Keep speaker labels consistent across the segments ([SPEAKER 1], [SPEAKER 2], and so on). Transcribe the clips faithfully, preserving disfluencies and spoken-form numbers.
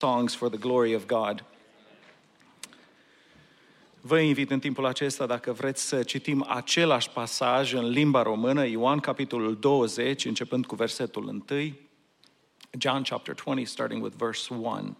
[SPEAKER 1] songs for the glory of God. Vă invit în timpul acesta, dacă vreți, să citim același pasaj în limba română, Ioan, capitolul douăzeci, începând cu versetul unu. John chapter twenty, starting with verse one.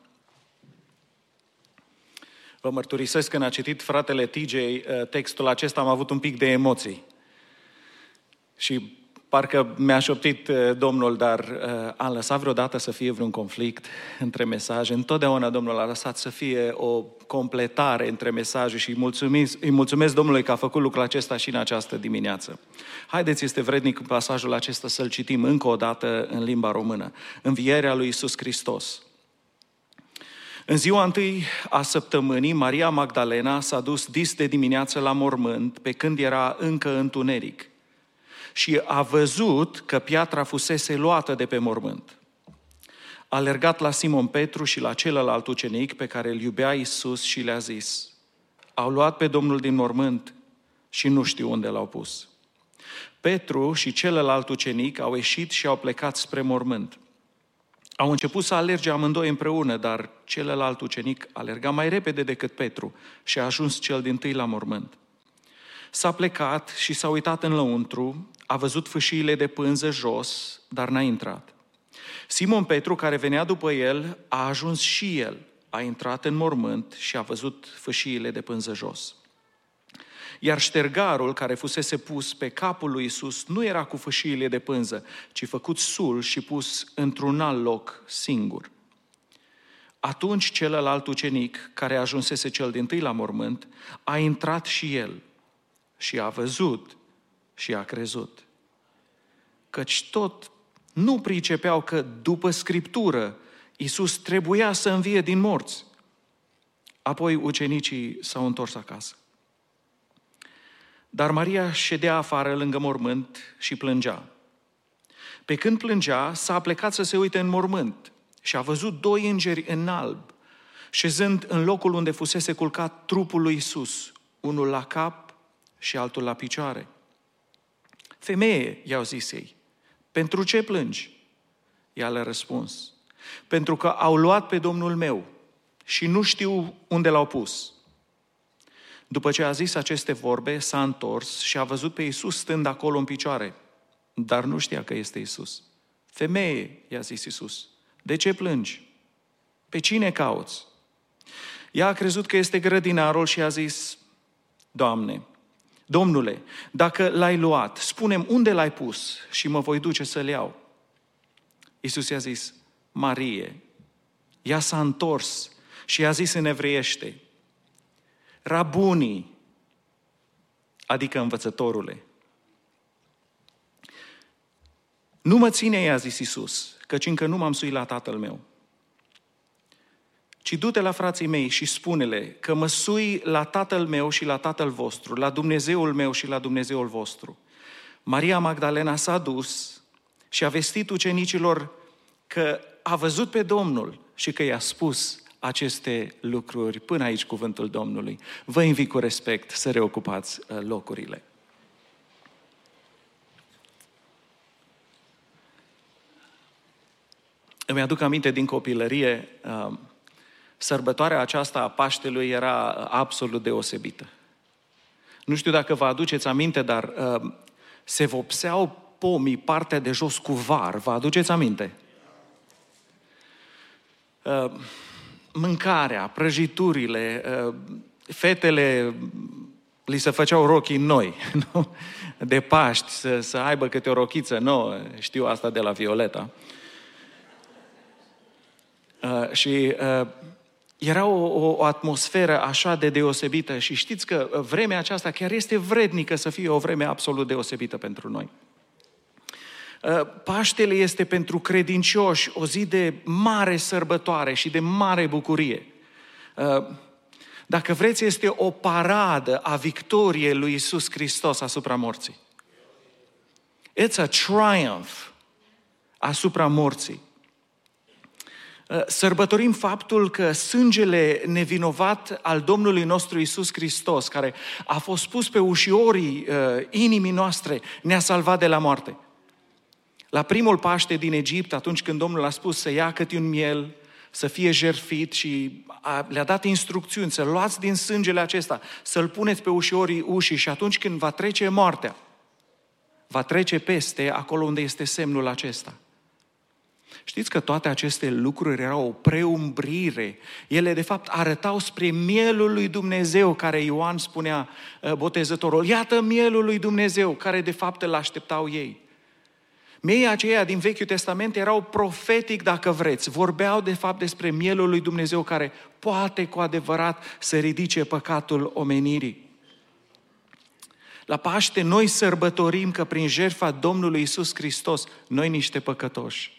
[SPEAKER 1] Vă mărturisesc că când a citit fratele T J textul acesta, am avut un pic de emoții. Și parcă mi-a șoptit Domnul, dar am lăsat vreodată să fie vreun conflict între mesaje. Întotdeauna Domnul a lăsat să fie o completare între mesaje și îi mulțumesc, îi mulțumesc Domnului că a făcut lucrul acesta și în această dimineață. Haideți, este vrednic pasajul acesta să-l citim încă o dată în limba română. Învierea lui Iisus Hristos. În ziua întâi a săptămânii, Maria Magdalena s-a dus dis de dimineață la mormânt, pe când era încă întuneric, și a văzut că piatra fusese luată de pe mormânt. A alergat la Simon Petru și la celălalt ucenic pe care îl iubea Iisus și le-a zis: au luat pe Domnul din mormânt și nu știu unde l-au pus. Petru și celălalt ucenic au ieșit și au plecat spre mormânt. Au început să alerge amândoi împreună, dar celălalt ucenic alerga mai repede decât Petru și a ajuns cel dintâi la mormânt. S-a plecat și s-a uitat în lăuntru, a văzut fâșiile de pânză jos, dar n-a intrat. Simon Petru, care venea după el, a ajuns și el, a intrat în mormânt și a văzut fâșiile de pânză jos. Iar ștergarul care fusese pus pe capul lui Iisus nu era cu fâșiile de pânză, ci făcut sul și pus într-un alt loc singur. Atunci celălalt ucenic, care ajunsese cel dintâi la mormânt, a intrat și el și a văzut și a crezut. Căci tot nu pricepeau că după Scriptură Iisus trebuia să învie din morți. Apoi ucenicii s-au întors acasă. Dar Maria ședea afară lângă mormânt și plângea. Pe când plângea, s-a plecat să se uite în mormânt și a văzut doi îngeri în alb, șezând în locul unde fusese culcat trupul lui Iisus, unul la cap și altul la picioare. Femeie, i-au zis ei, pentru ce plângi? Ea le-a răspuns, pentru că au luat pe Domnul meu și nu știu unde l-au pus. După ce a zis aceste vorbe, s-a întors și a văzut pe Iisus stând acolo în picioare, dar nu știa că este Iisus. Femeie, i-a zis Iisus, de ce plângi? Pe cine cauți? Ea a crezut că este grădinarul și a zis, Doamne, Domnule, dacă l-ai luat, spune-mi unde l-ai pus și mă voi duce să-l iau. Iisus i-a zis, Marie. Ea s-a întors și i-a zis în evreiește, Rabuni, adică învățătorule. Nu mă ține, i-a zis Iisus, căci încă nu m-am suit la tatăl meu. Ci du-te la frații mei și spune-le că mă sui la tatăl meu și la tatăl vostru, la Dumnezeul meu și la Dumnezeul vostru. Maria Magdalena s-a dus și a vestit ucenicilor că a văzut pe Domnul și că i-a spus aceste lucruri. Până aici cuvântul Domnului. Vă invit cu respect să reocupați locurile. Îmi aduc aminte din copilărie, sărbătoarea aceasta a Paștelui era absolut deosebită. Nu știu dacă vă aduceți aminte, dar se vopseau pomii partea de jos cu var. Vă aduceți aminte? Mâncarea, prăjiturile, fetele li se făceau rochii noi, nu? De Paști, să, să aibă câte o rochiță nouă, știu asta de la Violeta. Uh, și uh, era o, o, o atmosferă așa de deosebită și știți că vremea aceasta chiar este vrednică să fie o vreme absolut deosebită pentru noi. Paștele este pentru credincioși o zi de mare sărbătoare și de mare bucurie. Dacă vreți, este o paradă a victoriei lui Iisus Hristos asupra morții. It's a triumph asupra morții. Sărbătorim faptul că sângele nevinovat al Domnului nostru Iisus Hristos, care a fost pus pe ușiorii inimii noastre, ne-a salvat de la moarte. La primul Paște din Egipt, atunci când Domnul a spus să ia câte un miel, să fie jertfit și a, le-a dat instrucțiuni să luați din sângele acesta, să-l puneți pe ușorii ușii și atunci când va trece moartea, va trece peste acolo unde este semnul acesta. Știți că toate aceste lucruri erau o preumbrire. Ele, de fapt, arătau spre mielul lui Dumnezeu, care Ioan spunea, botezătorul. Iată mielul lui Dumnezeu, care de fapt îl așteptau ei. Miei aceia din Vechiul Testament erau profetic, dacă vreți. Vorbeau, de fapt, despre mielul lui Dumnezeu, care poate cu adevărat să ridice păcatul omenirii. La Paște noi sărbătorim că prin jertfa Domnului Iisus Hristos, noi niște păcătoși,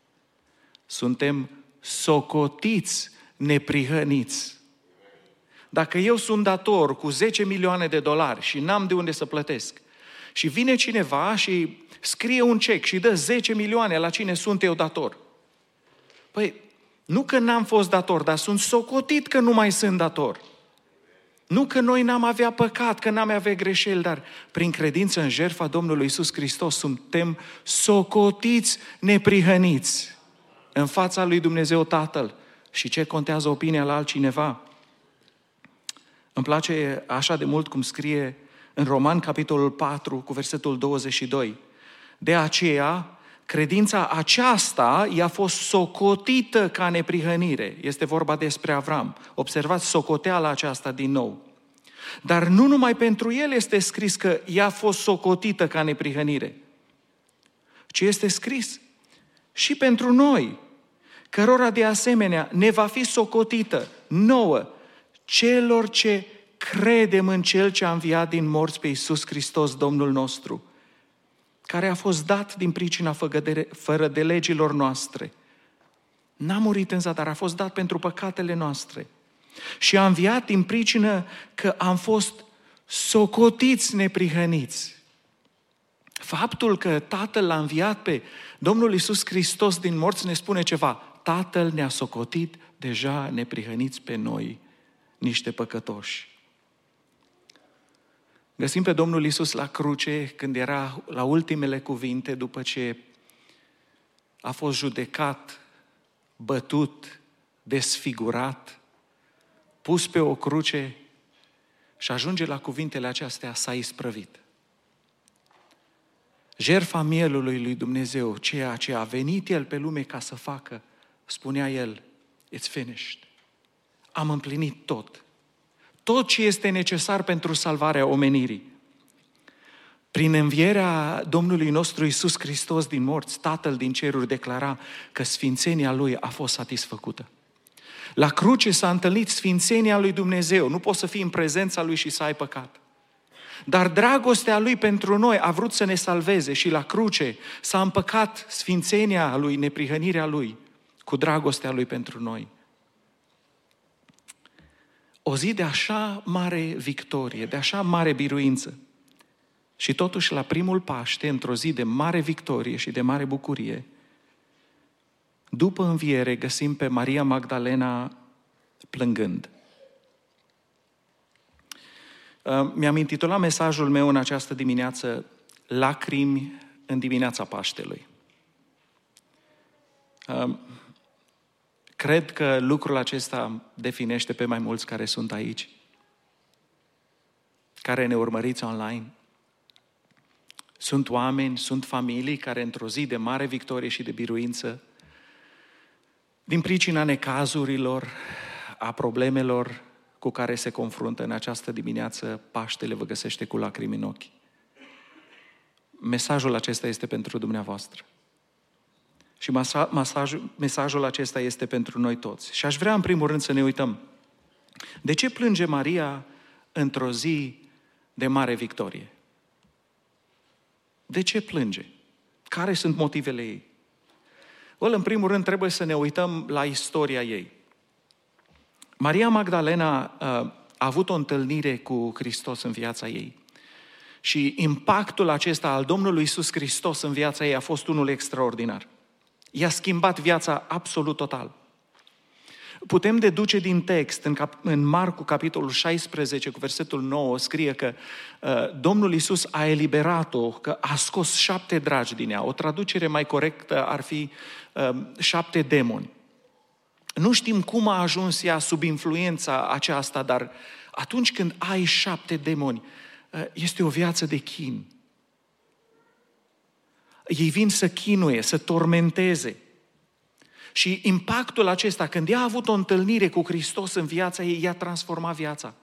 [SPEAKER 1] suntem socotiți neprihăniți. Dacă eu sunt dator cu zece milioane de dolari și n-am de unde să plătesc și vine cineva și scrie un cec și dă zece milioane la cine sunt eu dator. Păi, nu că n-am fost dator, dar sunt socotit că nu mai sunt dator. Nu că noi n-am avea păcat, că n-am avea greșeli, dar prin credință în jertfa Domnului Iisus Hristos suntem socotiți neprihăniți în fața lui Dumnezeu Tatăl. Și ce contează opinia la altcineva? Îmi place așa de mult cum scrie în Roman, capitolul patru, cu versetul douăzeci și doi. De aceea, credința aceasta i-a fost socotită ca neprihănire. Este vorba despre Avram. Observați socoteala aceasta din nou. Dar nu numai pentru el este scris că i-a fost socotită ca neprihănire, ci este scris și pentru noi, cărora de asemenea ne va fi socotită nouă, celor ce credem în Cel ce a înviat din morți pe Iisus Hristos, Domnul nostru, care a fost dat din pricina fără de legilor noastre. N-a murit în zadar, a fost dat pentru păcatele noastre. Și a înviat din pricină că am fost socotiți neprihăniți. Faptul că Tatăl l-a înviat pe Domnul Iisus Hristos din morți ne spune ceva. Tatăl ne-a socotit deja neprihăniți pe noi, niște păcătoși. Găsim pe Domnul Iisus la cruce când era la ultimele cuvinte după ce a fost judecat, bătut, desfigurat, pus pe o cruce și ajunge la cuvintele acestea, s-a isprăvit. Jertfa mielului lui Dumnezeu, ceea ce a venit El pe lume ca să facă, spunea El, it's finished. Am împlinit tot. Tot ce este necesar pentru salvarea omenirii. Prin învierea Domnului nostru Iisus Hristos din morți, Tatăl din ceruri declara că sfințenia Lui a fost satisfăcută. La cruce s-a întâlnit sfințenia lui Dumnezeu. Nu poți să fii în prezența Lui și să ai păcat. Dar dragostea Lui pentru noi a vrut să ne salveze și la cruce s-a împăcat sfințenia Lui, neprihănirea Lui, cu dragostea Lui pentru noi. O zi de așa mare victorie, de așa mare biruință. Și totuși la primul Paște, într-o zi de mare victorie și de mare bucurie, după înviere găsim pe Maria Magdalena plângând. Mi-am intitulat mesajul meu în această dimineață, Lacrimi în dimineața Paștelui. Cred că lucrul acesta definește pe mai mulți care sunt aici, care ne urmăriți online. Sunt oameni, sunt familii care într-o zi de mare victorie și de biruință, din pricina necazurilor, a problemelor cu care se confruntă în această dimineață, Paștele vă găsește cu lacrimi în ochi. Mesajul acesta este pentru dumneavoastră. Și masajul, mesajul acesta este pentru noi toți. Și aș vrea în primul rând să ne uităm. De ce plânge Maria într-o zi de mare victorie? De ce plânge? Care sunt motivele ei? Well, în primul rând trebuie să ne uităm la istoria ei. Maria Magdalena uh, a avut o întâlnire cu Hristos în viața ei. Și impactul acesta al Domnului Iisus Hristos în viața ei a fost unul extraordinar. I-a schimbat viața absolut total. Putem deduce din text, în, cap- în Marcu, capitolul șaisprezece, cu versetul nouă, scrie că uh, Domnul Iisus a eliberat-o, că a scos șapte dragi din ea. O traducere mai corectă ar fi uh, șapte demoni. Nu știm cum a ajuns ea sub influența aceasta, dar atunci când ai șapte demoni, este o viață de chin. Ei vin să chinuie, să tormenteze. Și impactul acesta, când ea a avut o întâlnire cu Hristos în viața ei, i-a transformat viața.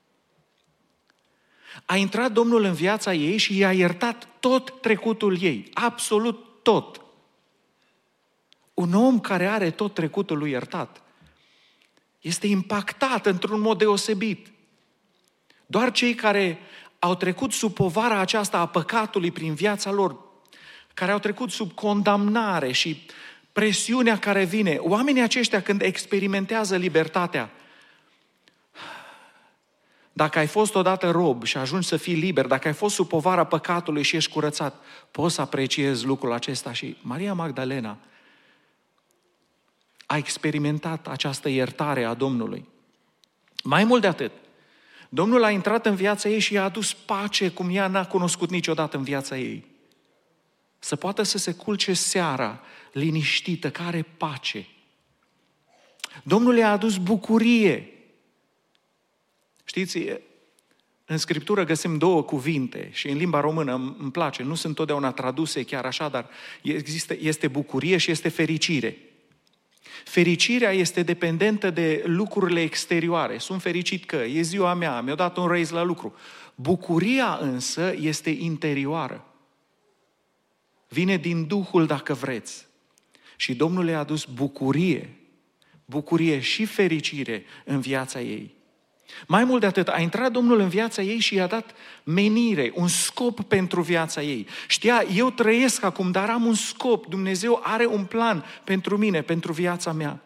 [SPEAKER 1] A intrat Domnul în viața ei și i-a iertat tot trecutul ei, absolut tot. Un om care are tot trecutul lui iertat este impactat într-un mod deosebit. Doar cei care au trecut sub povara aceasta a păcatului prin viața lor, care au trecut sub condamnare și presiunea care vine, oamenii aceștia când experimentează libertatea, dacă ai fost odată rob și ajungi să fii liber, dacă ai fost sub povara păcatului și ești curățat, poți să apreciezi lucrul acesta. Și Maria Magdalena a experimentat această iertare a Domnului. Mai mult de atât, Domnul a intrat în viața ei și i-a adus pace cum ea n-a cunoscut niciodată în viața ei. Să poată să se culce seara liniștită, că are pace. Domnul i-a adus bucurie. Știți, în Scriptură găsim două cuvinte și în limba română îmi place, nu sunt totdeauna traduse chiar așa, dar există, este bucurie și este fericire. Fericirea este dependentă de lucrurile exterioare. Sunt fericit că e ziua mea, mi-a dat un raise la lucru. Bucuria însă este interioară. Vine din Duhul dacă vreți. Și Domnul le-a adus bucurie, bucurie și fericire în viața ei. Mai mult de atât, a intrat Domnul în viața ei și i-a dat menire, un scop pentru viața ei. Știa, eu trăiesc acum, dar am un scop. Dumnezeu are un plan pentru mine, pentru viața mea.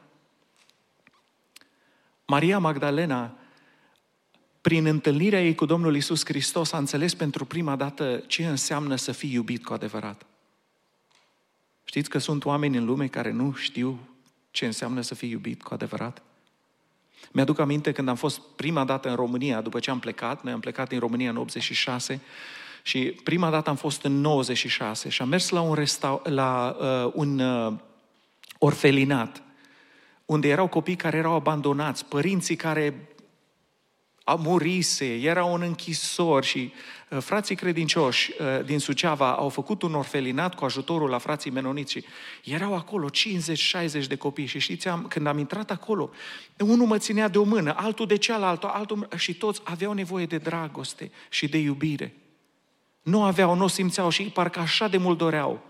[SPEAKER 1] Maria Magdalena, prin întâlnirea ei cu Domnul Iisus Hristos, a înțeles pentru prima dată ce înseamnă să fii iubit cu adevărat. Știți că sunt oameni în lume care nu știu ce înseamnă să fii iubit cu adevărat? Mi-aduc aminte când am fost prima dată în România, după ce am plecat, noi am plecat din România în optzeci și șase și prima dată am fost în nouăzeci și șase și am mers la un, resta- la, uh, un uh, orfelinat, unde erau copii care erau abandonați, părinții care au murise, erau în închisori și uh, frații credincioși uh, din Suceava au făcut un orfelinat cu ajutorul la frații menoniți și erau acolo cincizeci șaizeci de copii și știți, am, când am intrat acolo, unul mă ținea de o mână, altul de cealaltă, altul și toți aveau nevoie de dragoste și de iubire. Nu aveau, nu o simțeau și parcă așa de mult doreau.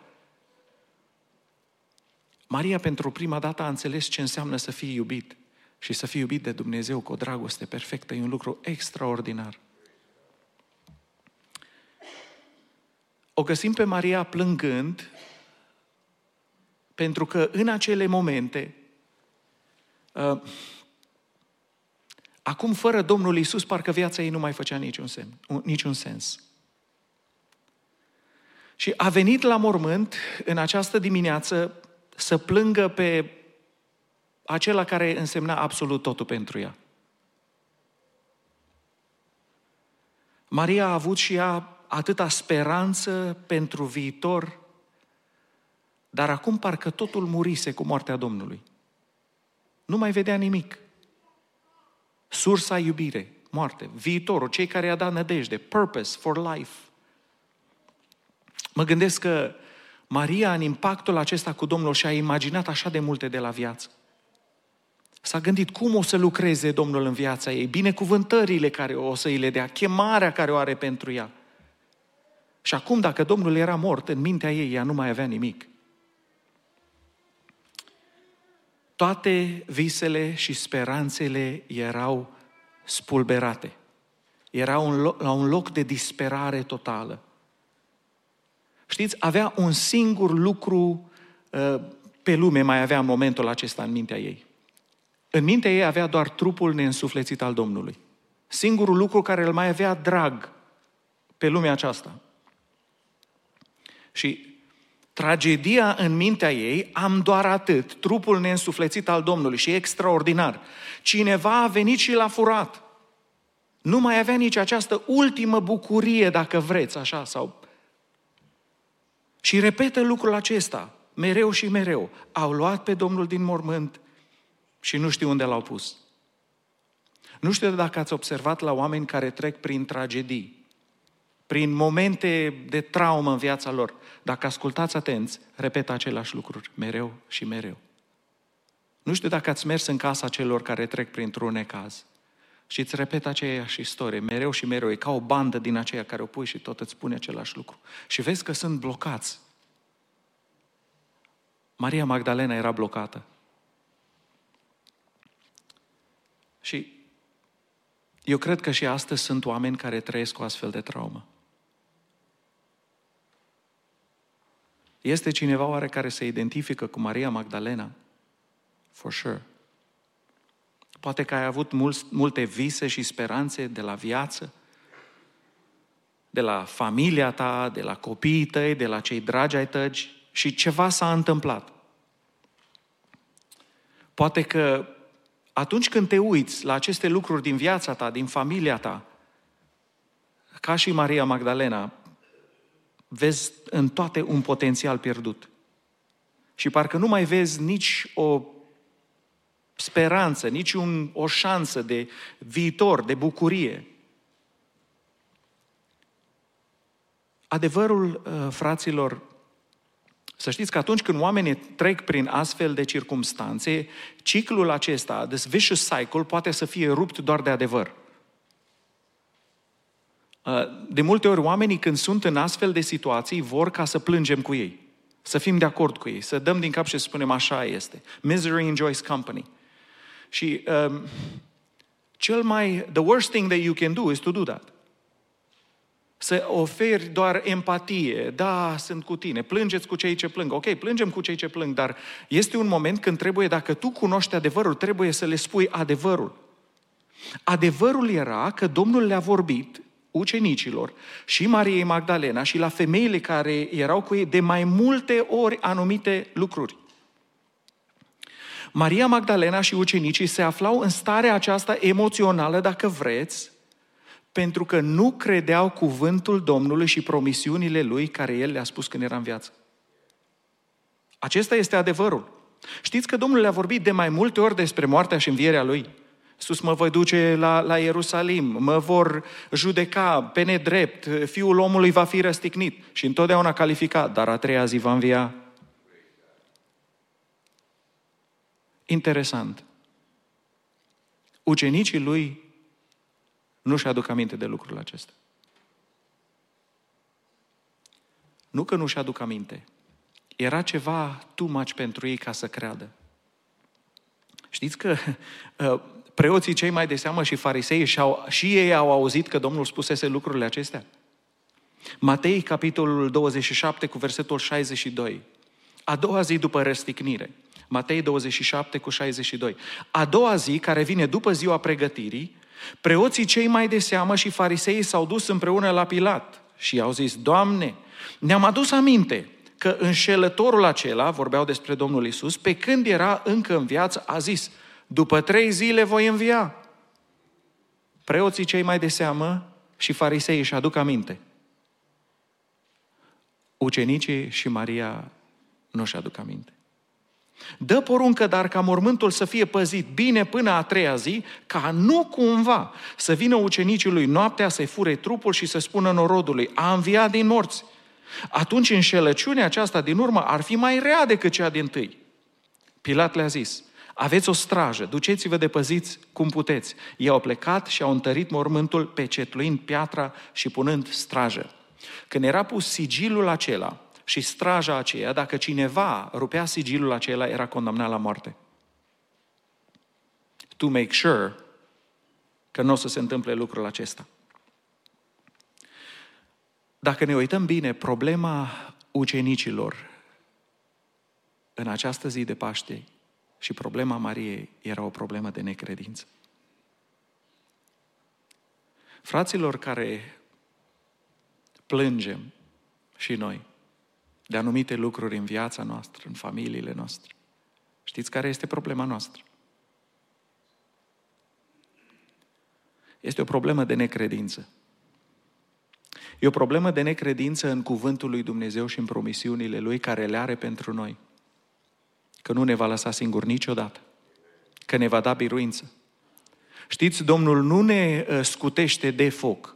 [SPEAKER 1] Maria pentru prima dată a înțeles ce înseamnă să fii iubit. Și să fii iubit de Dumnezeu cu o dragoste perfectă e un lucru extraordinar. O găsim pe Maria plângând, pentru că în acele momente, uh, acum fără Domnul Iisus, parcă viața ei nu mai făcea niciun, semn, niciun sens. Și a venit la mormânt în această dimineață să plângă pe acela care însemna absolut totul pentru ea. Maria a avut și ea atâta speranță pentru viitor, dar acum parcă totul murise cu moartea Domnului. Nu mai vedea nimic. Sursa iubire, moarte, viitorul, cei care i-a dat nădejde, purpose for life. Mă gândesc că Maria, în impactul acesta cu Domnul, și-a imaginat așa de multe de la viață. S-a gândit cum o să lucreze Domnul în viața ei, binecuvântările care o să îi le dea, chemarea care o are pentru ea. Și acum, dacă Domnul era mort, în mintea ei, ea nu mai avea nimic. Toate visele și speranțele erau spulberate. Era un loc, la un loc de disperare totală. Știți, avea un singur lucru uh, pe lume, mai avea în momentul acesta în mintea ei. În mintea ei avea doar trupul neînsuflețit al Domnului. Singurul lucru care îl mai avea drag pe lumea aceasta. Și tragedia în mintea ei, am doar atât, trupul neînsuflețit al Domnului, și e extraordinar. Cineva a venit și l-a furat. Nu mai avea nici această ultimă bucurie, dacă vreți, așa, sau... Și repetă lucrul acesta, mereu și mereu. Au luat pe Domnul din mormânt, și nu știu unde l-au pus. Nu știu dacă ați observat la oameni care trec prin tragedii, prin momente de traumă în viața lor. Dacă ascultați atenți, repetă aceleași lucruri, mereu și mereu. Nu știu dacă ați mers în casa celor care trec printr-un necaz și îți repetă aceeași istorie, mereu și mereu. E ca o bandă din aceea care o pui și tot îți spune același lucru. Și vezi că sunt blocați. Maria Magdalena era blocată. Și eu cred că și astăzi sunt oameni care trăiesc o astfel de traumă. Este cineva oare care se identifică cu Maria Magdalena? For sure. Poate că ai avut mulți, multe vise și speranțe de la viață, de la familia ta, de la copiii tăi, de la cei dragi ai tăi și ceva s-a întâmplat. Poate că atunci când te uiți la aceste lucruri din viața ta, din familia ta, ca și Maria Magdalena, vezi în toate un potențial pierdut. Și parcă nu mai vezi nici o speranță, nici un, o șansă de viitor, de bucurie. Adevărul, fraților, să știți că atunci când oamenii trec prin astfel de circumstanțe, ciclul acesta, this vicious cycle, poate să fie rupt doar de adevăr. De multe ori oamenii când sunt în astfel de situații vor ca să plângem cu ei, să fim de acord cu ei, să dăm din cap și să spunem așa este. Misery enjoys company. Și um, cel mai, the worst thing that you can do is to do that. Să oferi doar empatie, da, sunt cu tine, plângeți cu cei ce plâng. Ok, plângem cu cei ce plâng, dar este un moment când trebuie, dacă tu cunoști adevărul, trebuie să le spui adevărul. Adevărul era că Domnul le-a vorbit ucenicilor și Mariei Magdalena și la femeile care erau cu ei de mai multe ori anumite lucruri. Maria Magdalena și ucenicii se aflau în starea aceasta emoțională, dacă vreți, pentru că nu credeau cuvântul Domnului și promisiunile Lui care El le-a spus când era în viață. Acesta este adevărul. Știți că Domnul le-a vorbit de mai multe ori despre moartea și învierea Lui. Iisus: mă voi duce la, la Ierusalim, mă vor judeca pe nedrept, Fiul omului va fi răstignit. Și întotdeauna calificat, dar a treia zi va învia. Interesant. Ucenicii Lui nu-și aduc aminte de lucrul acesta. Nu că nu-și aduc aminte. Era ceva too much pentru ei ca să creadă. Știți că uh, preoții cei mai de seamă și farisei și-au, și ei au auzit că Domnul spusese lucrurile acestea? Matei, capitolul douăzeci și șapte, cu versetul șaizeci și doi. A doua zi după răstignire. Matei douăzeci și șapte cu șaizeci și doi. A doua zi, care vine după ziua pregătirii, preoții cei mai de seamă și fariseii s-au dus împreună la Pilat și i-au zis: Doamne, ne-am adus aminte că înșelătorul acela, vorbeau despre Domnul Iisus, pe când era încă în viață, a zis: după trei zile voi învia. Preoții cei mai de seamă și fariseii își aduc aminte. Ucenicii și Maria nu își aduc aminte. Dă poruncă, dar ca mormântul să fie păzit bine până a treia zi, ca nu cumva să vină ucenicii lui noaptea să-i fure trupul și să spună norodului: a înviat din morți. Atunci înșelăciunea aceasta din urmă ar fi mai rea decât cea dintâi. Pilat le-a zis: aveți o strajă, duceți-vă de păziți cum puteți. Ei au plecat și au întărit mormântul, pecetluind piatra și punând strajă. Când era pus sigilul acela și straja aceea, dacă cineva rupea sigilul acela, era condamnat la moarte. To make sure că nu o să se întâmple lucrul acesta. Dacă ne uităm bine, problema ucenicilor în această zi de Paște și problema Mariei era o problemă de necredință. Fraților care plângem și noi de anumite lucruri în viața noastră, în familiile noastre, știți care este problema noastră? Este o problemă de necredință. E o problemă de necredință în cuvântul lui Dumnezeu și în promisiunile Lui care le are pentru noi. Că nu ne va lăsa singuri niciodată. că ne va da biruință. Știți, Domnul nu ne scutește de foc,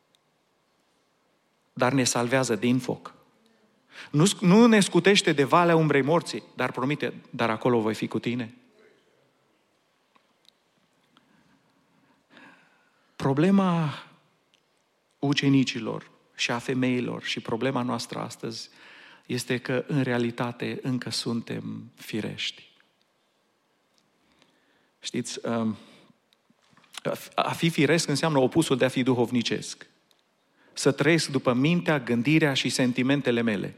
[SPEAKER 1] dar ne salvează din foc. Nu, nu ne scutește de valea umbrei morții, dar promite, dar acolo voi fi cu tine. Problema ucenicilor și a femeilor și problema noastră astăzi este că în realitate încă suntem firești. Știți, a fi firesc înseamnă opusul de a fi duhovnicesc. Să trăiesc după mintea, gândirea și sentimentele mele.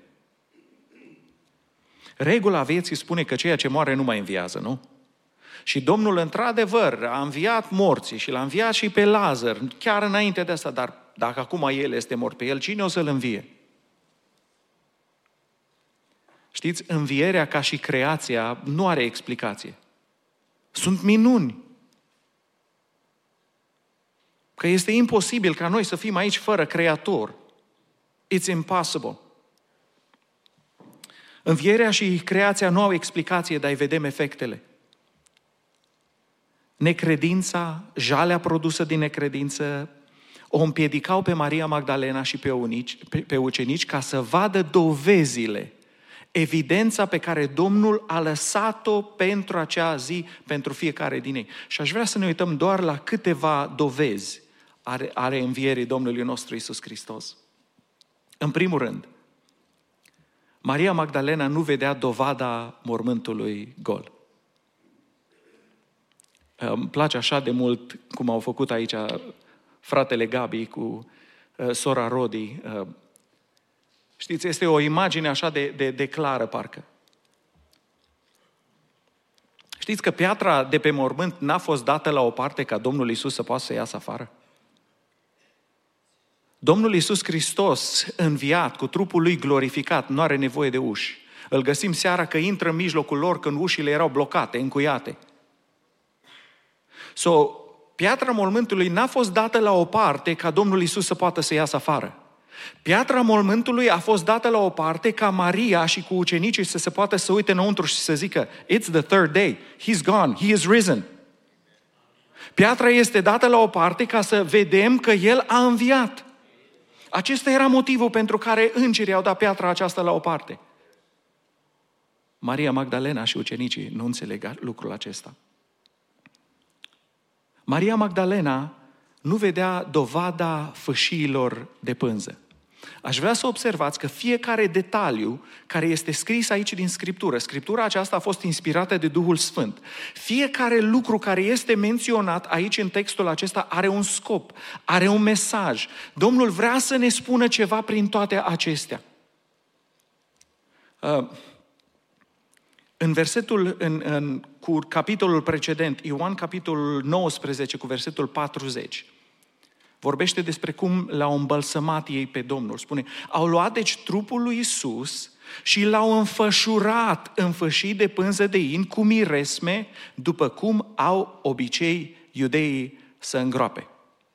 [SPEAKER 1] Regula vieții spune că ceea ce moare nu mai înviază, nu? Și Domnul, într-adevăr, a înviat morții și l-a înviat și pe Lazar, chiar înainte de asta, dar dacă acum el este mort pe el, cine o să-l învie? Știți, învierea ca și creația nu are explicație. Sunt minuni. Că este imposibil ca noi să fim aici fără Creator. It's impossible. Învierea și creația nu au explicație, dar îi vedem efectele. Necredința, jalea produsă din necredință, o împiedicau pe Maria Magdalena și pe, unici, pe, pe ucenici ca să vadă dovezile, evidența pe care Domnul a lăsat-o pentru acea zi, pentru fiecare din ei. Și aș vrea să ne uităm doar la câteva dovezi ale, ale învierii Domnului nostru Iisus Hristos. În primul rând, Maria Magdalena nu vedea dovada mormântului gol. Îmi place așa de mult cum au făcut aici fratele Gabi cu uh, sora Rodi. Uh, știți, este o imagine așa de, de, de clară, parcă. Știți că piatra de pe mormânt n-a fost dată la o parte ca Domnul Iisus să poată să iasă afară? Domnul Iisus Hristos, înviat, cu trupul Lui glorificat, nu are nevoie de uși. Îl găsim seara că intră în mijlocul lor când ușile erau blocate, încuiate. So, piatra mormântului n-a fost dată la o parte ca Domnul Iisus să poată să iasă afară. Piatra mormântului a fost dată la o parte ca Maria și cu ucenicii să se poată să uite înăuntru și să zică, it's the third day, he's gone, he is risen. Piatra este dată la o parte ca să vedem că El a înviat. Acesta era motivul pentru care îngerii au dat piatra aceasta la o parte. Maria Magdalena și ucenicii nu înțeleg lucrul acesta. Maria Magdalena nu vedea dovada fâșiilor de pânză. Aș vrea să observați că fiecare detaliu care este scris aici din Scriptură, Scriptura aceasta a fost inspirată de Duhul Sfânt. Fiecare lucru care este menționat aici în textul acesta are un scop, are un mesaj. Domnul vrea să ne spună ceva prin toate acestea. Uh, În versetul, în, în, cu capitolul precedent, Ioan capitolul nouăsprezece cu versetul patruzeci, vorbește despre cum l-au îmbălsămat ei pe Domnul. Spune, au luat deci trupul lui Iisus și l-au înfășurat în fășii de pânză de in cu miresme, după cum au obicei iudeii să îngroape.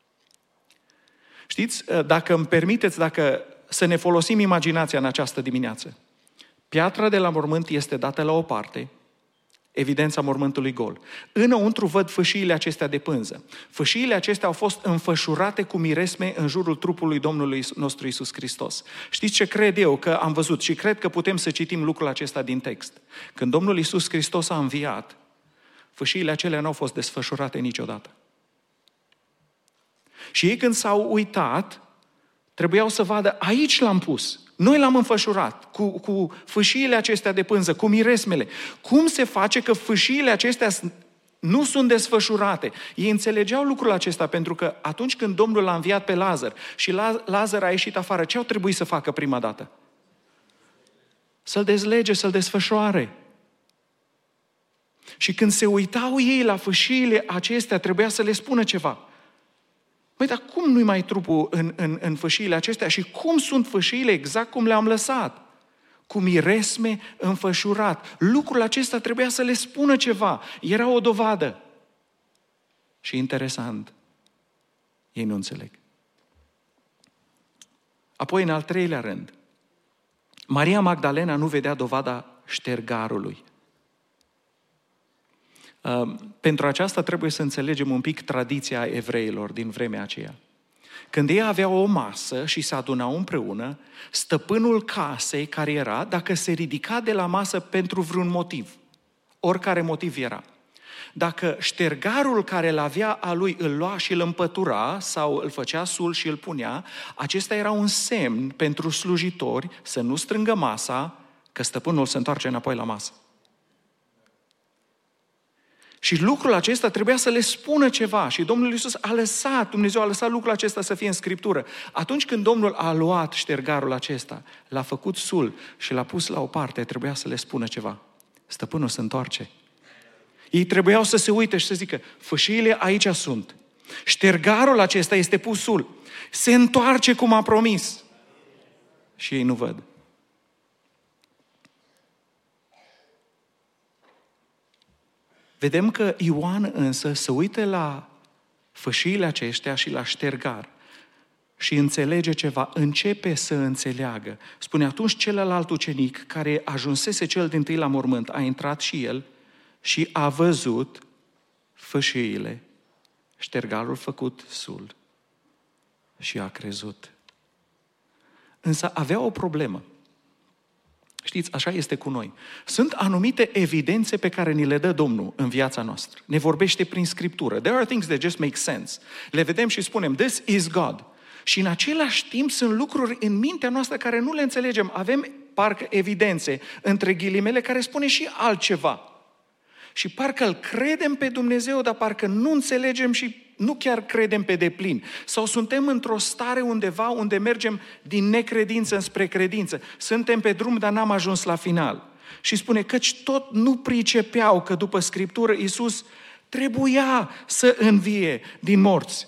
[SPEAKER 1] Știți, dacă îmi permiteți, dacă să ne folosim imaginația în această dimineață, piatra de la mormânt este dată la o parte, evidența mormântului gol. Înăuntru văd fâșiile acestea de pânză. Fâșiile acestea au fost înfășurate cu miresme în jurul trupului Domnului nostru Iisus Hristos. Știți ce cred eu că am văzut și cred că putem să citim lucrul acesta din text? Când Domnul Iisus Hristos a înviat, fâșiile acelea nu au fost desfășurate niciodată. Și ei când s-au uitat, trebuiau să vadă, aici l-am pus. Noi l-am înfășurat cu, cu fâșiile acestea de pânză, cu miresmele. Cum se face că fâșiile acestea nu sunt desfășurate? Ei înțelegeau lucrul acesta pentru că atunci când Domnul l-a înviat pe Lazar și Lazar a ieșit afară, ce au trebuit să facă prima dată? Să-l dezlege, să-l desfășoare. Și când se uitau ei la fâșiile acestea, trebuia să le spună ceva. Păi, dar cum nu-i mai trupul în, în, în fâșiile acestea? Și cum sunt fâșiile exact cum le-am lăsat? Cu miresme înfășurat. Lucrul acesta trebuia să le spună ceva. Era o dovadă. Și interesant, ei nu înțeleg. Apoi, în al treilea rând, Maria Magdalena nu vedea dovada ștergarului. Pentru aceasta trebuie să înțelegem un pic tradiția evreilor din vremea aceea. Când ei aveau o masă și se adunau împreună, stăpânul casei care era, dacă se ridica de la masă pentru vreun motiv, oricare motiv era, dacă ștergarul care îl avea a lui îl lua și îl împătura sau îl făcea sul și îl punea, acesta era un semn pentru slujitori să nu strângă masa, că stăpânul se întoarce înapoi la masă. Și lucrul acesta trebuia să le spună ceva și Domnul Iisus a lăsat, Dumnezeu a lăsat lucrul acesta să fie în Scriptură. Atunci când Domnul a luat ștergarul acesta, l-a făcut sul și l-a pus la o parte, trebuia să le spună ceva. Stăpânul se întoarce. Ei trebuiau să se uite și să zică, fâșiile aici sunt. Ștergarul acesta este pus sul. Se întoarce cum a promis. Și ei nu văd. Vedem că Ioan însă se uită la fâșiile aceștia și la ștergar și înțelege ceva, începe să înțeleagă. Spune, atunci celălalt ucenic care ajunsese cel dintâi la mormânt, a intrat și el și a văzut fâșiile, ștergarul făcut sul și a crezut. Însă avea o problemă. Știți, așa este cu noi. Sunt anumite evidențe pe care ni le dă Domnul în viața noastră. Ne vorbește prin Scriptură. There are things that just make sense. Le vedem și spunem, this is God. Și în același timp sunt lucruri în mintea noastră care nu le înțelegem. Avem parcă evidențe, între ghilimele, care spune și altceva. Și parcă îl credem pe Dumnezeu, dar parcă nu înțelegem și nu chiar credem pe deplin. Sau suntem într-o stare undeva unde mergem din necredință înspre credință. Suntem pe drum, dar n-am ajuns la final. Și spune, căci tot nu pricepeau că după Scriptură Iisus trebuia să învie din morți.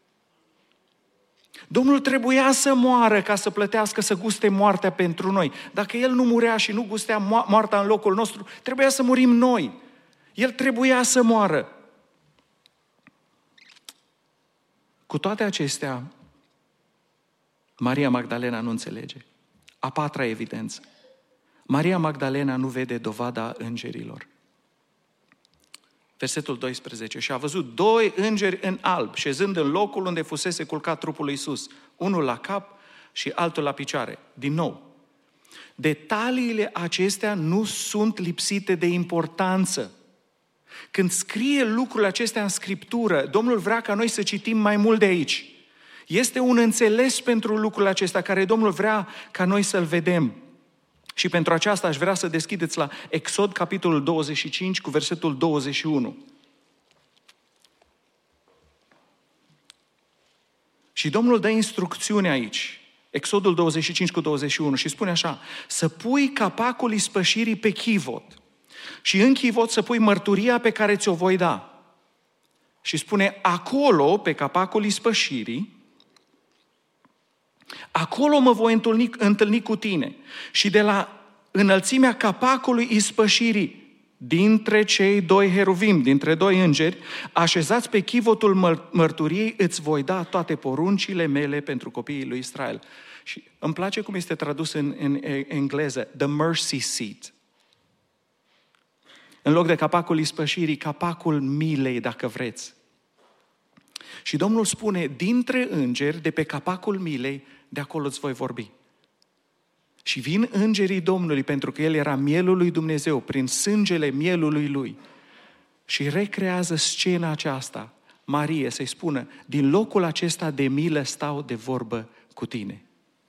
[SPEAKER 1] Domnul trebuia să moară ca să plătească, să guste moartea pentru noi. Dacă El nu murea și nu gustea moartea în locul nostru, trebuia să murim noi. El trebuia să moară. Cu toate acestea, Maria Magdalena nu înțelege. A patra evidență. Maria Magdalena nu vede dovada îngerilor. Versetul doisprezece. Și a văzut doi îngeri în alb, șezând în locul unde fusese culcat trupul lui Iisus. Unul la cap și altul la picioare. Din nou, detaliile acestea nu sunt lipsite de importanță. Când scrie lucrurile acestea în Scriptură, Domnul vrea ca noi să citim mai mult de aici. Este un înțeles pentru lucrurile acestea care Domnul vrea ca noi să-l vedem. Și pentru aceasta aș vrea să deschideți la Exod, capitolul douăzeci și cinci, cu versetul douăzeci și unu. Și Domnul dă instrucțiune aici. Exodul douăzeci și cinci cu douăzeci și unu și spune așa, să pui capacul ispășirii pe chivot și în chivot să pui mărturia pe care ți-o voi da. Și spune, acolo, pe capacul ispășirii, acolo mă voi întâlni, întâlni cu tine și de la înălțimea capacului ispășirii, dintre cei doi heruvim, dintre doi îngeri, așezați pe chivotul măr- mărturiei, îți voi da toate poruncile mele pentru copiii lui Israel. Și îmi place cum este tradus în, în engleză, the mercy seat. În loc de capacul ispășirii, capacul milei, dacă vreți. Și Domnul spune, dintre îngeri, de pe capacul milei, de acolo îți voi vorbi. Și vin îngerii Domnului, pentru că El era mielul lui Dumnezeu, prin sângele mielului Lui. Și recrează scena aceasta, Marie, să-i spună, din locul acesta de milă stau de vorbă cu tine.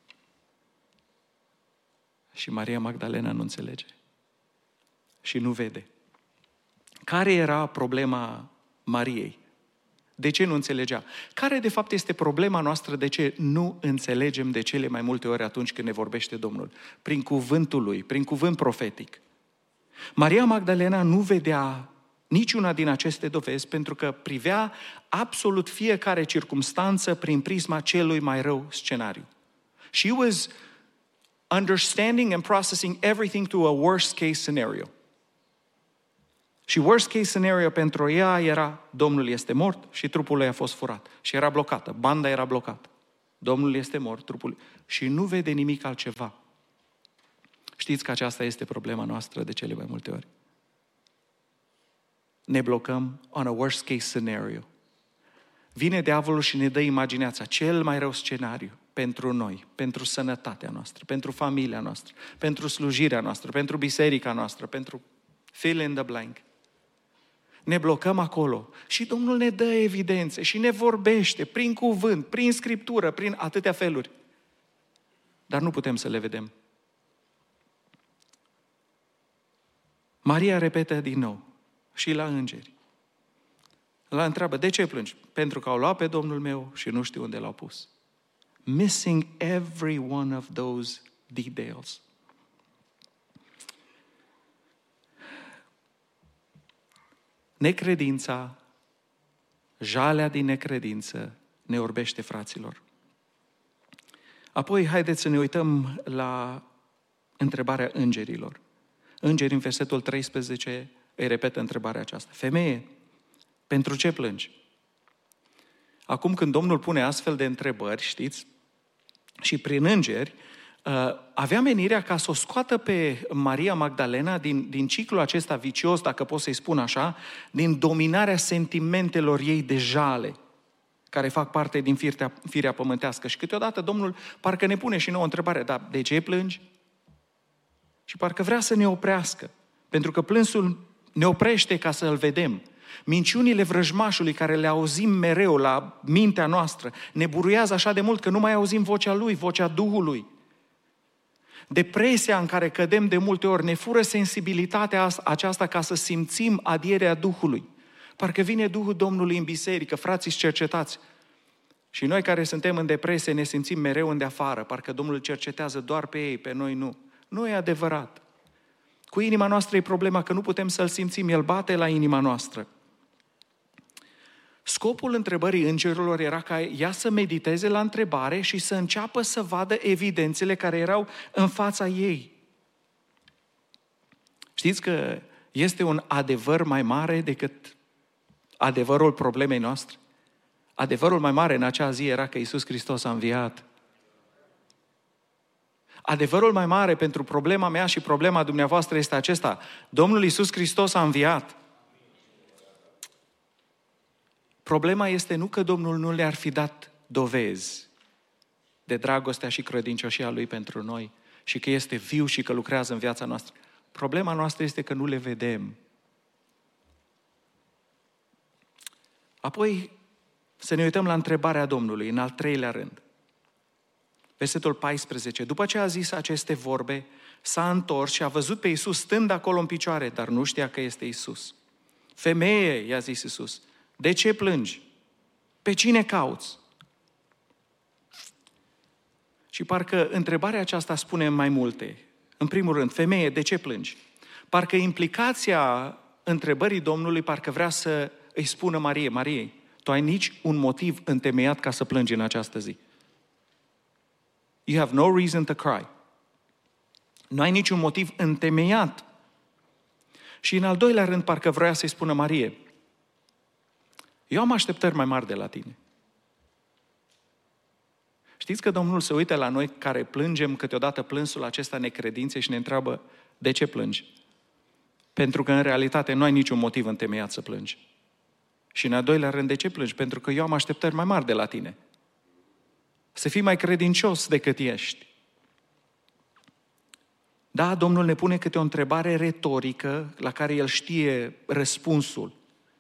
[SPEAKER 1] Și Maria Magdalena nu înțelege. Și nu vede. Care era problema Mariei? De ce nu înțelegea? Care de fapt este problema noastră de ce nu înțelegem de cele mai multe ori atunci când ne vorbește Domnul? Prin cuvântul Lui, prin cuvânt profetic. Maria Magdalena nu vedea niciuna din aceste dovezi pentru că privea absolut fiecare circumstanță prin prisma celui mai rău scenariu. She was understanding and processing everything to a worst case scenario. Și worst case scenario pentru ea era, Domnul este mort și trupul lui a fost furat. Și era blocată, banda era blocată. Domnul este mort, trupul și nu vede nimic altceva. Știți că aceasta este problema noastră de cele mai multe ori. ne blocăm on a worst case scenario. Vine diavolul și ne dă imaginația, cel mai rău scenariu pentru noi, pentru sănătatea noastră, pentru familia noastră, pentru slujirea noastră, pentru biserica noastră, pentru fill in the blank. Ne blocăm acolo și Domnul ne dă evidențe și ne vorbește prin cuvânt, prin scriptură, prin atâtea feluri. Dar nu putem să le vedem. Maria repetă din nou și la îngeri. La întreabă, de ce plângi? Pentru că au luat pe Domnul meu și nu știu unde l-au pus. Missing every one of those details. Necredința, jalea din necredință ne orbește, fraților. Apoi, haideți să ne uităm la întrebarea îngerilor. Îngerii, în versetul treisprezece, îi repetă întrebarea aceasta. Femeie, pentru ce plângi? Acum când Domnul pune astfel de întrebări, știți, și prin îngeri, avea menirea ca să o scoată pe Maria Magdalena din, din ciclul acesta vicios, dacă pot să-i spun așa, din dominarea sentimentelor ei de jale, care fac parte din firea, firea pământească. Și câteodată Domnul parcă ne pune și nouă întrebare, dar de ce plângi? Și parcă vrea să ne oprească, pentru că plânsul ne oprește ca să-L vedem. Minciunile vrăjmașului care le auzim mereu la mintea noastră ne buruiază așa de mult că nu mai auzim vocea Lui, vocea Duhului. Depresia în care cădem de multe ori ne fură sensibilitatea aceasta ca să simțim adierea Duhului. Parcă vine Duhul Domnului în biserică, frații cercetați. Și noi care suntem în depresie ne simțim mereu în de afară, parcă Domnul cercetează doar pe ei, pe noi nu. Nu e adevărat. Cu inima noastră e problema că nu putem să-L simțim, El bate la inima noastră. Scopul întrebării îngerilor era ca ea să mediteze la întrebare și să înceapă să vadă evidențele care erau în fața ei. Știți că este un adevăr mai mare decât adevărul problemei noastre? Adevărul mai mare în acea zi era că Iisus Hristos a înviat. Adevărul mai mare pentru problema mea și problema dumneavoastră este acesta. Domnul Iisus Hristos a înviat. Problema este nu că Domnul nu le-ar fi dat dovezi de dragostea și credincioșia Lui pentru noi și că este viu și că lucrează în viața noastră. Problema noastră este că nu le vedem. Apoi să ne uităm la întrebarea Domnului, în al treilea rând. Versetul paisprezece. După ce a zis aceste vorbe, s-a întors și a văzut pe Iisus stând acolo în picioare, dar nu știa că este Iisus. Femeie, i-a zis Iisus, de ce plângi? Pe cine cauți? Și parcă întrebarea aceasta spune mai multe. În primul rând, femeie, de ce plângi? Parcă implicația întrebării Domnului parcă vrea să îi spună Marie, Marie, tu ai nici un motiv întemeiat ca să plângi în această zi. You have no reason to cry. Nu ai niciun motiv întemeiat. Și în al doilea rând, parcă vrea să-i spună Marie, eu am așteptări mai mari de la tine. Știți că Domnul se uită la noi care plângem câteodată plânsul acesta necredinței și ne întreabă, de ce plângi? Pentru că în realitate nu ai niciun motiv întemeiat să plângi. Și în al doilea rând, de ce plângi? Pentru că eu am așteptări mai mari de la tine. Să fii mai credincios decât ești. Da, Domnul ne pune câte o întrebare retorică la care El știe răspunsul.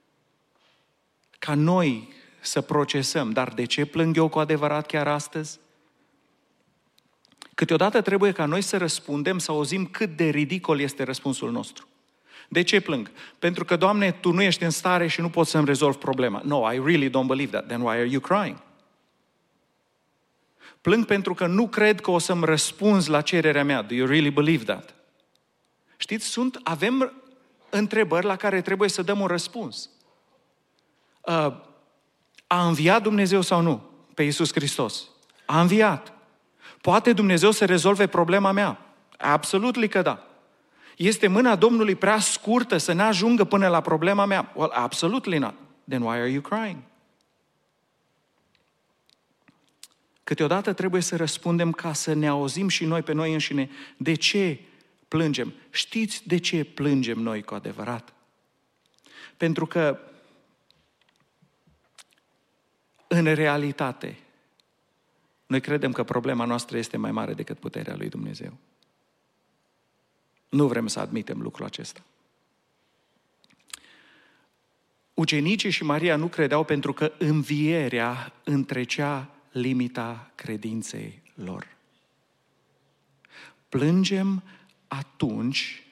[SPEAKER 1] Ca noi să procesăm, dar de ce plâng eu cu adevărat chiar astăzi? Câteodată trebuie ca noi să răspundem, să auzim cât de ridicol este răspunsul nostru. De ce plâng? Pentru că, Doamne, Tu nu ești în stare și nu poți să-mi rezolvi problema. No, I really don't believe that. Then why are you crying? Plâng pentru că nu cred că o să-mi răspunzi la cererea mea. Do you really believe that? Știți, sunt, avem întrebări la care trebuie să dăm un răspuns. Uh, a înviat Dumnezeu sau nu? Pe Iisus Hristos. A înviat. Poate Dumnezeu să rezolve problema mea? Absolut că da. Este mâna Domnului prea scurtă să ne ajungă până la problema mea? Well, absolutely not. Then why are you crying? Câteodată trebuie să răspundem ca să ne auzim și noi pe noi înșine. De ce plângem? Știți de ce plângem noi cu adevărat? Pentru că, în realitate, noi credem că problema noastră este mai mare decât puterea lui Dumnezeu. Nu vrem să admitem lucrul acesta. Ucenicii și Maria nu credeau pentru că învierea întrecea limita credinței lor. Plângem atunci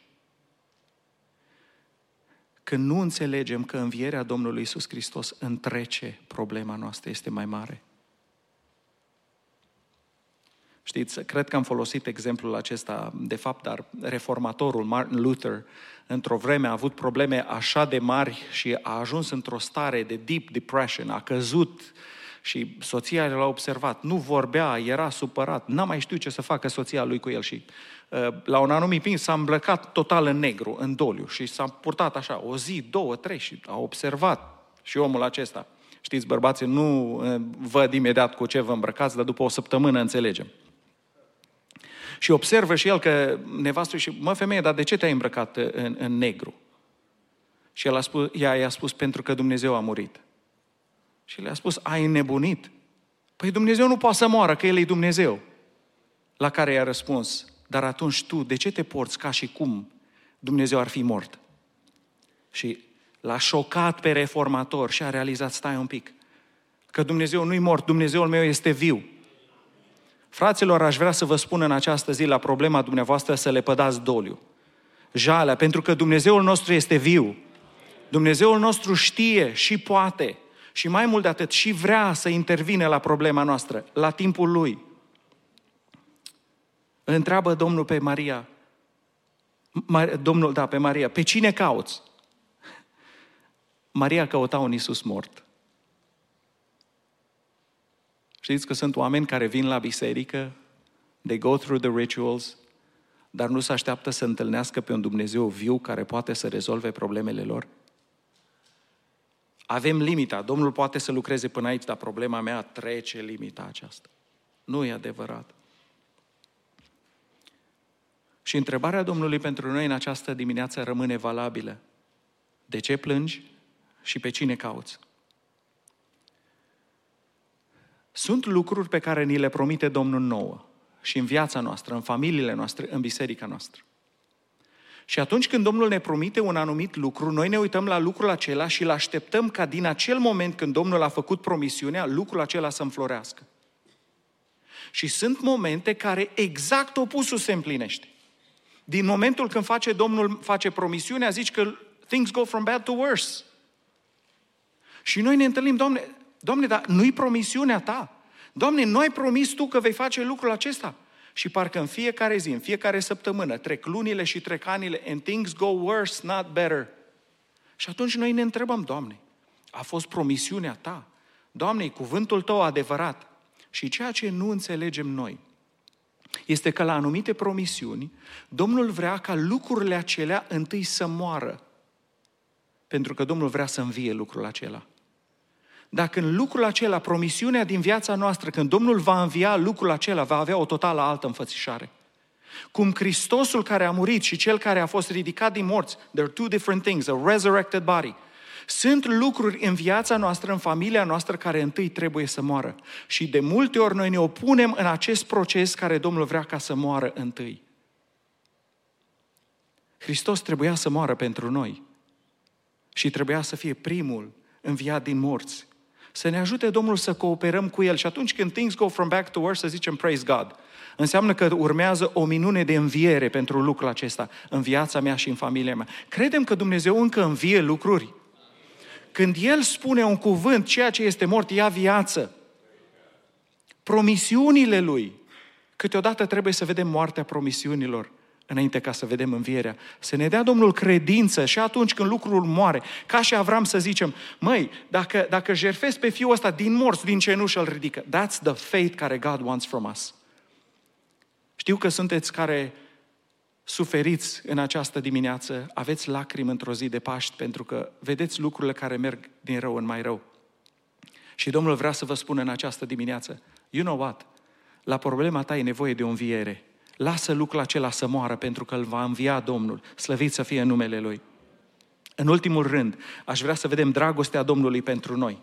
[SPEAKER 1] când nu înțelegem că învierea Domnului Iisus Hristos întrece problema noastră, este mai mare. Știți, cred că am folosit exemplul acesta, de fapt, dar reformatorul Martin Luther, într-o vreme a avut probleme așa de mari și a ajuns într-o stare de deep depression, a căzut și soția l-a observat, nu vorbea, era supărat, n-a mai știut ce să facă soția lui cu el și uh, la un anumit timp s-a îmbrăcat total în negru, în doliu și s-a purtat așa o zi, două, trei și a observat și omul acesta. Știți, bărbații, nu uh, văd imediat cu ce vă îmbrăcați, dar după o săptămână înțelegem. Și observă și el că nevastă și mă, femeie, dar de ce te-ai îmbrăcat în, în negru? Și el a spus, ea i-a spus, pentru că Dumnezeu a murit. Și le-a spus, ai înnebunit? Păi Dumnezeu nu poate să moară, că El e Dumnezeu. La care i-a răspuns, dar atunci tu, de ce te porți ca și cum Dumnezeu ar fi mort? Și l-a șocat pe reformator și a realizat, stai un pic, că Dumnezeu nu-i mort, Dumnezeul meu este viu. Fraților, aș vrea să vă spun în această zi la problema dumneavoastră să le pădați doliu, jalea, pentru că Dumnezeul nostru este viu. Dumnezeul nostru știe și poate și mai mult de atât și vrea să intervine la problema noastră, la timpul Lui. Întreabă Domnul pe Maria, Domnul, da, pe Maria, pe cine cauți? Maria căuta un Iisus mort. Știți că sunt oameni care vin la biserică, they go through the rituals, dar nu se așteaptă să întâlnească pe un Dumnezeu viu care poate să rezolve problemele lor? Avem limita, Domnul poate să lucreze până aici, dar problema mea trece limita aceasta. Nu e adevărat. Și întrebarea Domnului pentru noi în această dimineață rămâne valabilă. De ce plângi și pe cine cauți? Sunt lucruri pe care ni le promite Domnul nouă și în viața noastră, în familiile noastre, în biserica noastră. Și atunci când Domnul ne promite un anumit lucru, noi ne uităm la lucrul acela și îl așteptăm ca din acel moment când Domnul a făcut promisiunea, lucrul acela să înflorească. Și sunt momente care exact opusul se împlinește. Din momentul când face Domnul face promisiunea, zici că things go from bad to worse. Și noi ne întâlnim, Doamne, Doamne, dar nu-i promisiunea Ta. Doamne, nu ai promis Tu că vei face lucrul acesta. Și parcă în fiecare zi, în fiecare săptămână, trec lunile și trec anile and things go worse, not better. Și atunci noi ne întrebăm, Doamne, a fost promisiunea Ta? Doamne, e cuvântul Tău adevărat. Și ceea ce nu înțelegem noi este că la anumite promisiuni, Domnul vrea ca lucrurile acelea întâi să moară. Pentru că Domnul vrea să învie lucrul acela. Dacă în lucrul acela, promisiunea din viața noastră, când Domnul va învia lucrul acela, va avea o totală altă înfățișare. Cum Hristosul care a murit și Cel care a fost ridicat din morți, there are two different things, a resurrected body. Sunt lucruri în viața noastră, în familia noastră, care întâi trebuie să moară. Și de multe ori noi ne opunem în acest proces care Domnul vrea ca să moară întâi. Hristos trebuia să moară pentru noi și trebuia să fie primul înviat din morți. Să ne ajute Domnul să cooperăm cu El și atunci când things go from back to worse, să zicem praise God. Înseamnă că urmează o minune de înviere pentru lucrul acesta în viața mea și în familia mea. Credem că Dumnezeu încă învie lucruri. Când El spune un cuvânt, ceea ce este mort ia viață. Promisiunile Lui. Câteodată trebuie să vedem moartea promisiunilor înainte ca să vedem învierea. Să ne dea Domnul credință și atunci când lucrul moare, ca și Avram să zicem, măi, dacă, dacă jertfesc pe fiul ăsta din morți, din cenușă îl ridică. That's the faith care God wants from us. Știu că sunteți care suferiți în această dimineață, aveți lacrimi într-o zi de Paști, pentru că vedeți lucrurile care merg din rău în mai rău. Și Domnul vrea să vă spună în această dimineață, you know what? La problema ta e nevoie de o înviere. Lasă lucrul acela să moară pentru că îl va învia Domnul. Slăvit să fie numele Lui. În ultimul rând, aș vrea să vedem dragostea Domnului pentru noi.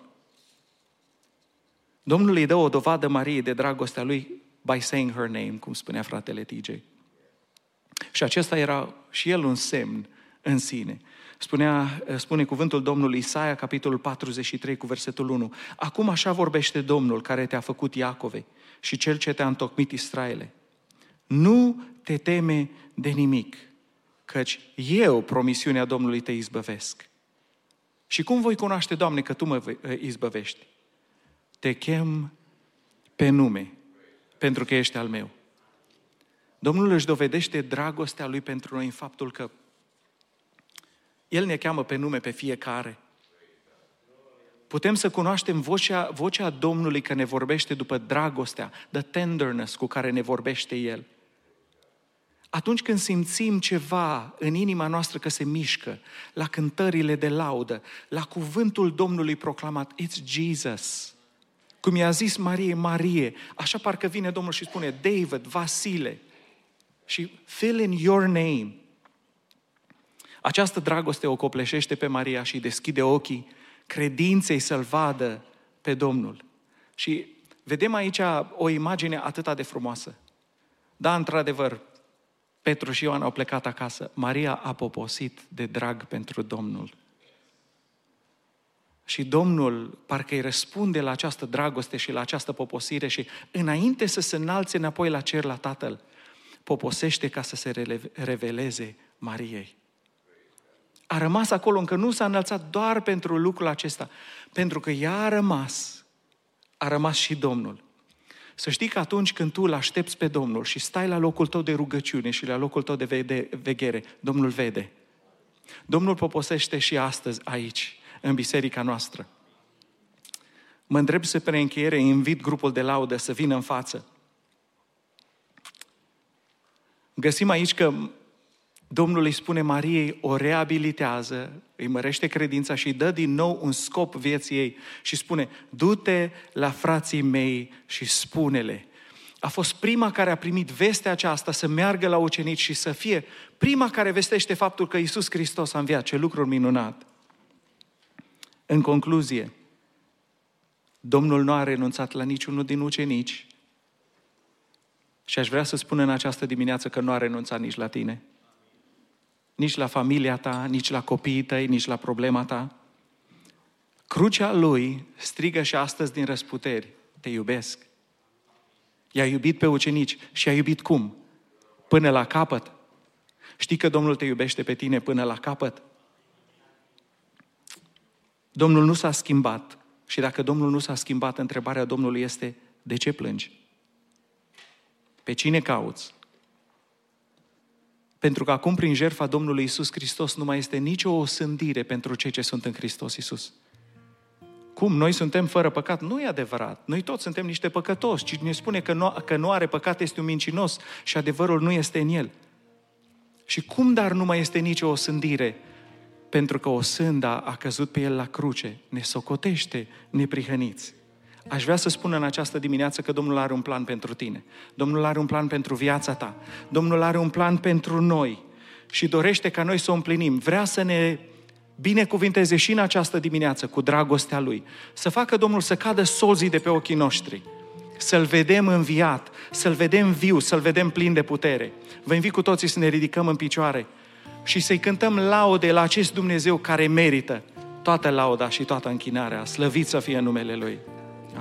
[SPEAKER 1] Domnul îi dă o dovadă Mariei de dragostea lui by saying her name, cum spunea fratele T J. Și acesta era și el un semn în sine. Spunea, spune cuvântul Domnului Isaia, capitolul patruzeci și trei, cu versetul unu. Acum așa vorbește Domnul care te-a făcut Iacove și Cel ce te-a întocmit Israele. Nu te teme de nimic, căci eu, promisiunea Domnului, te izbăvesc. Și cum voi cunoaște, Doamne, că Tu mă izbăvești? Te chem pe nume, pentru că ești al meu. Domnul își dovedește dragostea Lui pentru noi în faptul că El ne cheamă pe nume pe fiecare. Putem să cunoaștem vocea, vocea Domnului că ne vorbește după dragostea, the tenderness cu care ne vorbește El. Atunci când simțim ceva în inima noastră că se mișcă, la cântările de laudă, la cuvântul Domnului proclamat, it's Jesus. Cum i-a zis Marie, Marie, așa parcă vine Domnul și spune, David, Vasile, și fill in your name. Această dragoste o copleșește pe Maria și deschide ochii credinței să-L vadă pe Domnul. Și vedem aici o imagine atât de frumoasă. Da, într-adevăr, Petru și Ioan au plecat acasă. Maria a poposit de drag pentru Domnul. Și Domnul parcă îi răspunde la această dragoste și la această poposire și înainte să se înalțe înapoi la cer la Tatăl, poposește ca să se reveleze Mariei. A rămas acolo, încă nu s-a înălțat doar pentru lucrul acesta, pentru că ea a rămas, a rămas și Domnul. Să știi că atunci când tu îl aștepți pe Domnul și stai la locul tău de rugăciune și la locul tău de veghere, Domnul vede. Domnul poposește și astăzi aici, în biserica noastră. Mă îndrept spre încheiere, invit grupul de laudă să vină în față. Găsim aici că Domnul îi spune Mariei, o reabilitează, îi mărește credința și îi dă din nou un scop vieții ei și spune, du-te la frații mei și spune-le. A fost prima care a primit vestea aceasta să meargă la ucenici și să fie prima care vestește faptul că Iisus Hristos a înviat. Ce lucru minunat! În concluzie, Domnul nu a renunțat la niciunul din ucenici și aș vrea să spun în această dimineață că nu a renunțat nici la tine. Nici la familia ta, nici la copiii tăi, nici la problema ta. Crucea Lui strigă și astăzi din răsputeri, te iubesc. I-a iubit pe ucenici și i-a iubit cum? Până la capăt. Știi că Domnul te iubește pe tine până la capăt? Domnul nu s-a schimbat și dacă Domnul nu s-a schimbat, întrebarea Domnului este, de ce plângi? Pe cine cauți? Pentru că acum, prin jertfa Domnului Iisus Hristos, nu mai este nicio osândire pentru cei ce sunt în Hristos Iisus. Cum? Noi suntem fără păcat? Nu e adevărat. Noi toți suntem niște păcătoși. Cine spune că nu, că nu are păcat este un mincinos și adevărul nu este în el. Și cum dar nu mai este nicio osândire? Pentru că osânda a căzut pe el la cruce. Ne socotește neprihăniți. Aș vrea să spun în această dimineață că Domnul are un plan pentru tine. Domnul are un plan pentru viața ta. Domnul are un plan pentru noi și dorește ca noi să o împlinim. Vrea să ne binecuvinteze și în această dimineață cu dragostea Lui. Să facă Domnul să cadă solzii de pe ochii noștri. Să-L vedem înviat, să-L vedem viu, să-L vedem plin de putere. Vă invit cu toții să ne ridicăm în picioare și să-i cântăm laude la acest Dumnezeu care merită toată lauda și toată închinarea. Slăvit să fie numele Lui.